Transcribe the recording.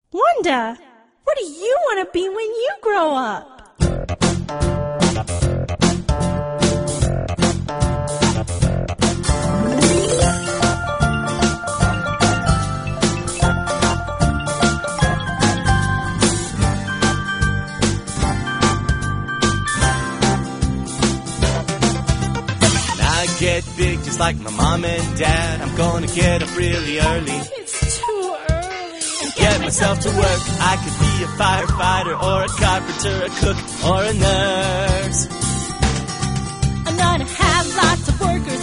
Wanda, what do you want to be when you grow up? Get big just like my mom and dad. I'm gonna get up really early. It's too early. Get myself to work. I could be a firefighter or a carpenter, a cook or a nurse. I'm gonna have lots of workers